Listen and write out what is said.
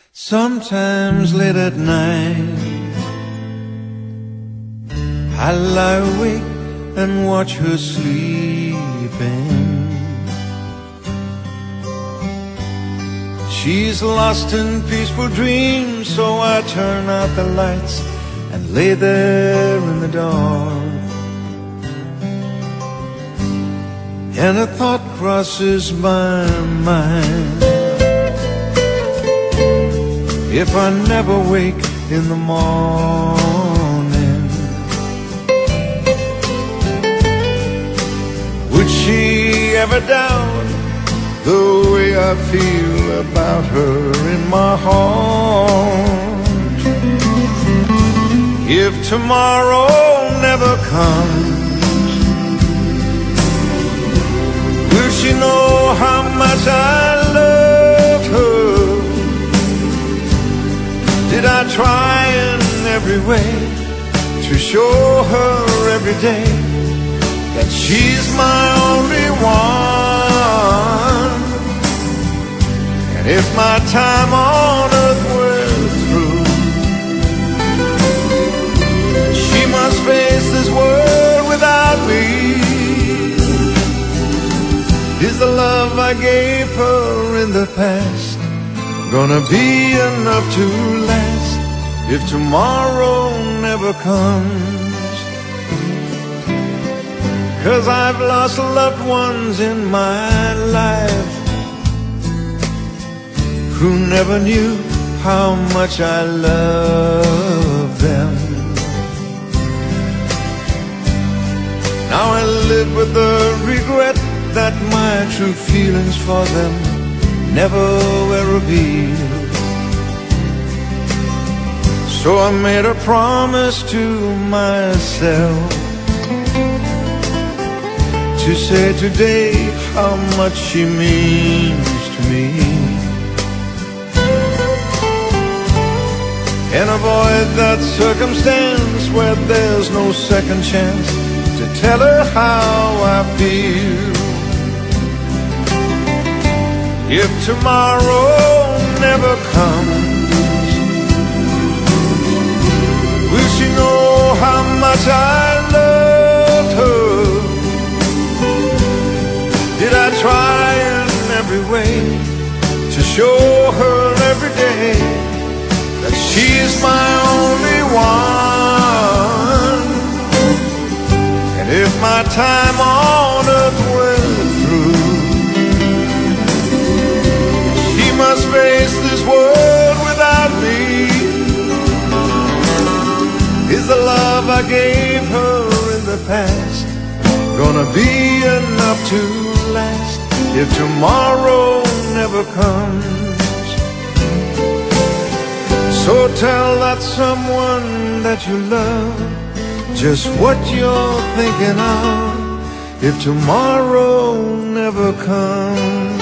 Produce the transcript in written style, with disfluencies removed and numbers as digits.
Sometimes late at night I lie awake and watch her sleeping. She's lost in peaceful dreams, so I turn out the lights and lay there in the dark. And a thought crosses my mind: if I never wake in the morning, would she ever doubt the way I feel about her in my heart? If tomorrow never comes, will she know how much I love her? Did I try in every way to show her every day that she's my only one? And if my time on earth were through, she must face this world without me. Is the love I gave her in the past gonna be enough to last if tomorrow never comes? 'Cause I've lost loved ones in my life who never knew how much I love them. Now I live with the regret that my true feelings for them never were revealed. So I made a promise to myself to say today how much she means to me, and avoid that circumstance where there's no second chance to tell her how I feel. If tomorrow never comes, will she know how much I loved her? Did I try in every way to show her every day that she's my only one? And if my time on earth went through, she must face this world without me. Is the love I gave her in the past gonna be enough to last if tomorrow never comes? So tell that someone that you love just what you're thinking of if tomorrow never comes.